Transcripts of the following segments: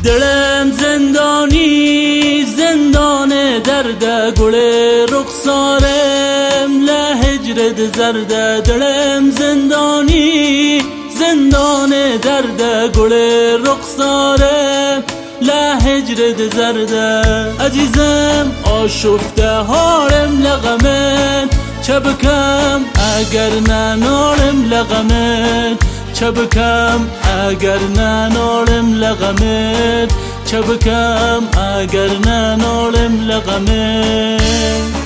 دلم زندانی زندان درد گل رخسارم لهجرت زرد دلم زندانی زندان درد گل رخسارم لهجرت زرد عزیزم آشفته هارم لغمت چه بکم اگر ننالم لغمت چه بکم اگر ننالم لغمت چه بکم اگر ننالم لغمت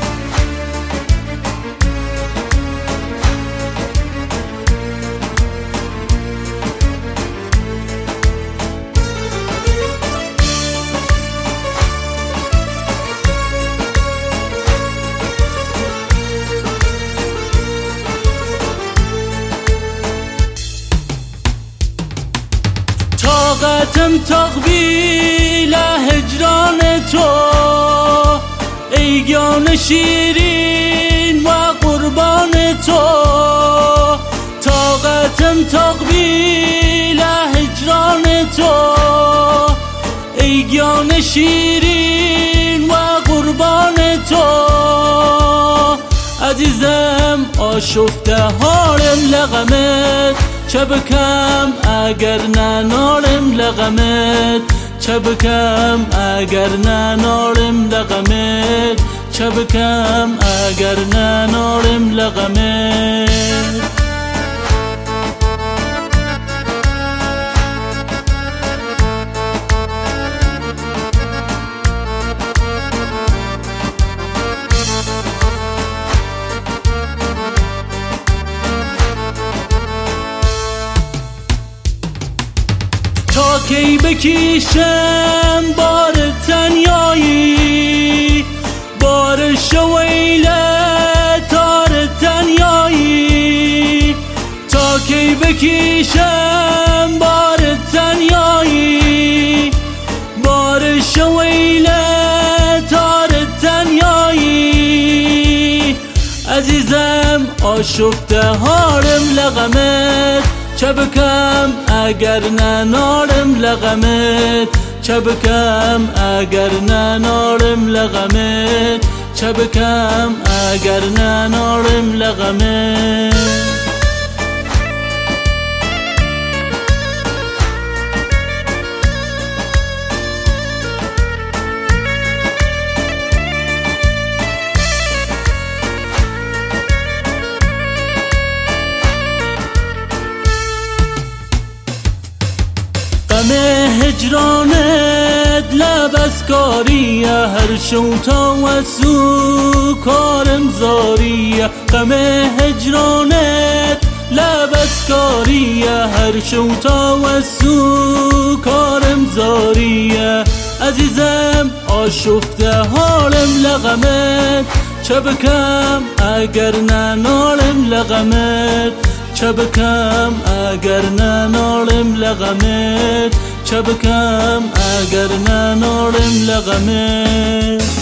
طاقتم تقبیل هجران تو ای جان شیرین و قربان تو طاقتم تقبیل هجران تو ای جان شیرین و قربان تو عزیزم آشفته هارم لغمت چه بکم اگر ننالم لغمت چه بکم اگر ننالم لغمت چه بکم اگر ننالم لغمت تا کی بکشم بار تنیایی بار شویله تار تنیایی تا کی بکشم بار تنیایی بار شویله تار تنیایی عزیزم آشفته هارم لغمت چه بکم اگر ننالم لغمت چه بکم اگر ننالم لغمت چه بکم اگر ننالم لغمت غم هجرانت لبسکاریه هر شوتا و سو کارم زاریه غم هجرانت لبسکاریه هر شوتا و سو کارم زاریه عزیزم آشفته حالم لغمت چه بکم اگر ننالم لغمت چه بکم اگر ننالم لغمت چه بکم اگر ننالم لغمت